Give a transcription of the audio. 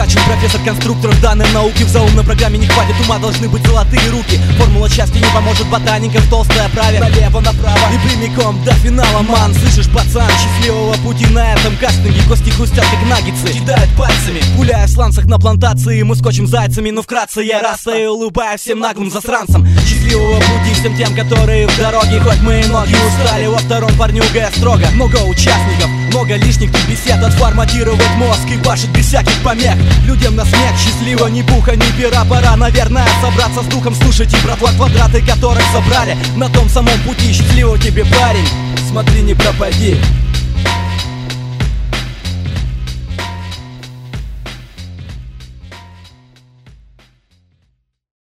Ткачин, профессор-конструктор в данной науке. В заумной программе не хватит ума, должны быть золотые руки. Формула счастья не поможет ботаникам в толстой оправе. Налево-направо и прямиком до финала, ман. Слышишь, пацан, счастливого пути на этом кастинге. Кости хрустят, как наггетсы, кидают пальцами. Гуляя в сланцах на плантации, мы скотчем зайцами. Но вкратце я раса и улыбаюсь всем наглым засранцам. Счастливого пути всем тем, которые в дороге. Хоть мы и ноги устали, во втором парнюга я строго. Много участников, много лишних тут бесед. Отформатировать мозг и башить без всяких помех. Людям на смех, счастливо, ни пуха, ни пера. Пора, наверное, собраться с духом. Слушайте, братва, квадраты, которых собрали на том самом пути. Счастливо тебе, парень, смотри, не пропади.